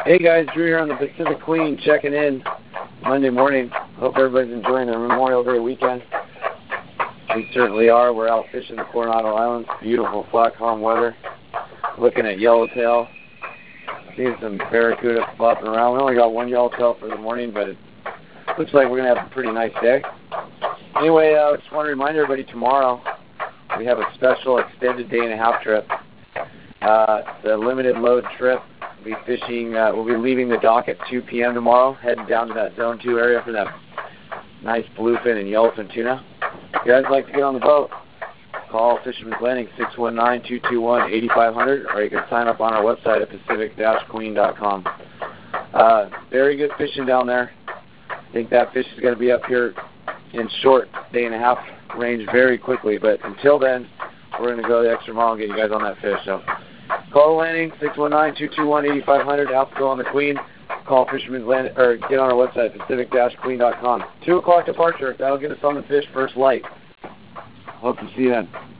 Hey guys, Drew here on the Pacific Queen, checking in Monday morning. Hope everybody's enjoying their Memorial Day weekend. We certainly are. We're out fishing the Coronado Islands. Beautiful, flat, calm weather. Looking at yellowtail. Seeing some barracuda flopping around. We only got one yellowtail for the morning, but it looks like we're going to have a pretty nice day. Anyway, I just want to remind everybody tomorrow we have a special extended day-and-a-half trip. It's a limited load trip. We'll be fishing. We'll be leaving the dock at 2 p.m. tomorrow, heading down to that Zone 2 area for that nice bluefin and yellowfin tuna. If you guys like to get on the boat, call Fisherman's Landing 619-221-8500, or you can sign up on our website at pacific-queen.com. Very good fishing down there. I think that fish is going to be up here in short day-and-a-half range very quickly, but until then, we're going to go the extra mile and get you guys on that fish. So call the landing, 619-221-8500, out to go on the Queen. Call Fisherman's Landing, or get on our website, pacific-queen.com. 2 o'clock departure. That'll get us on the fish first light. Hope to see you then.